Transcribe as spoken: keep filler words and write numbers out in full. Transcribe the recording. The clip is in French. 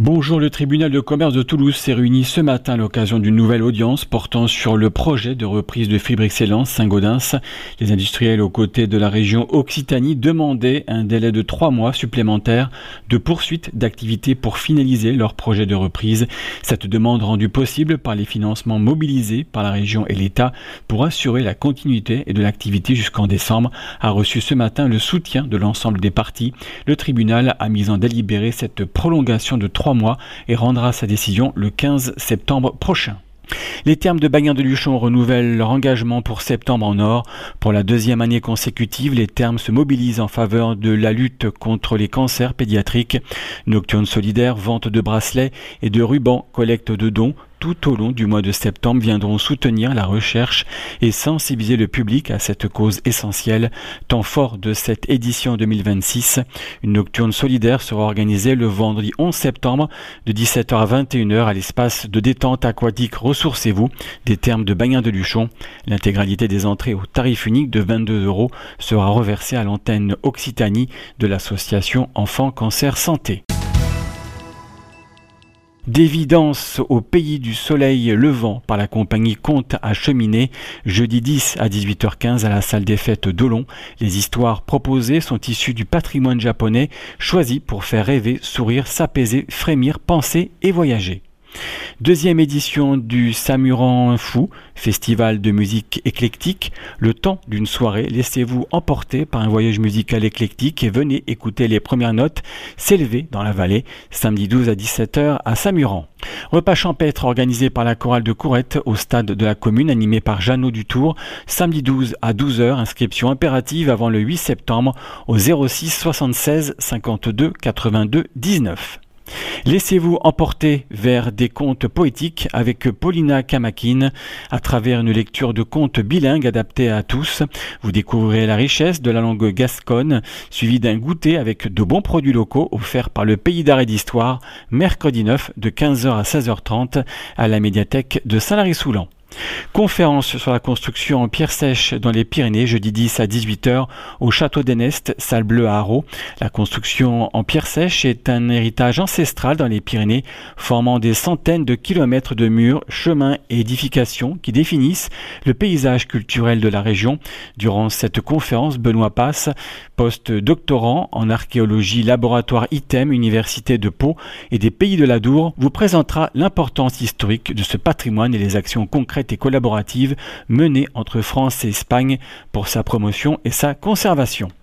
Bonjour, le tribunal de commerce de Toulouse s'est réuni ce matin à l'occasion d'une nouvelle audience portant sur le projet de reprise de Fibre Excellence Saint-Gaudens. Les industriels aux côtés de la région Occitanie demandaient un délai de trois mois supplémentaires de poursuite d'activité pour finaliser leur projet de reprise. Cette demande rendue possible par les financements mobilisés par la région et l'État pour assurer la continuité et de l'activité jusqu'en décembre a reçu ce matin le soutien de l'ensemble des parties. Le tribunal a mis en délibéré cette prolongation de trois mois et rendra sa décision le quinze septembre prochain. Les Thermes de Bagnères-de-Luchon renouvellent leur engagement pour septembre en or. Pour la deuxième année consécutive, les Thermes se mobilisent en faveur de la lutte contre les cancers pédiatriques. Nocturne solidaire, vente de bracelets et de rubans, collecte de dons tout au long du mois de septembre viendront soutenir la recherche et sensibiliser le public à cette cause essentielle. Temps fort de cette édition deux mille vingt-six, une nocturne solidaire sera organisée le vendredi onze septembre de dix-sept heures à vingt et une heures à l'espace de détente aquatique Ressourcez-vous des Thermes de Bagnères-de-Luchon. L'intégralité des entrées au tarif unique de vingt-deux euros sera reversée à l'antenne Occitanie de l'association Enfants Cancer Santé. D'évidence au pays du soleil levant par la compagnie Conte à Cheminée, jeudi dix à dix-huit heures quinze à la salle des fêtes d'Olon. Les histoires proposées sont issues du patrimoine japonais, choisi pour faire rêver, sourire, s'apaiser, frémir, penser et voyager. Deuxième édition du Samuran Fou, festival de musique éclectique. Le temps d'une soirée, laissez-vous emporter par un voyage musical éclectique et venez écouter les premières notes s'élever dans la vallée, samedi douze à dix-sept heures à Samuran. Repas champêtre organisé par la chorale de Courette au stade de la commune, animé par Jeannot Dutour, samedi douze à douze heures, inscription impérative avant le huit septembre au zéro six soixante-seize cinquante-deux quatre-vingt-deux dix-neuf. Laissez-vous emporter vers des contes poétiques avec Paulina Kamakin. À travers une lecture de contes bilingues adaptés à tous, vous découvrirez la richesse de la langue gasconne, suivie d'un goûter avec de bons produits locaux offerts par le Pays d'Art et d'Histoire, mercredi neuf de quinze heures à seize heures trente à la médiathèque de Saint-Lary-Soulan. Conférence sur la construction en pierre sèche dans les Pyrénées, jeudi dix à dix-huit heures au Château d'Enest, salle bleue à Haro. La construction en pierre sèche est un héritage ancestral dans les Pyrénées, formant des centaines de kilomètres de murs, chemins et édifications qui définissent le paysage culturel de la région. Durant cette conférence, Benoît Passe, post-doctorant en archéologie, laboratoire ITEM, Université de Pau et des Pays de l'Adour, vous présentera l'importance historique de ce patrimoine et les actions concrètes et collaborative menée entre France et Espagne pour sa promotion et sa conservation.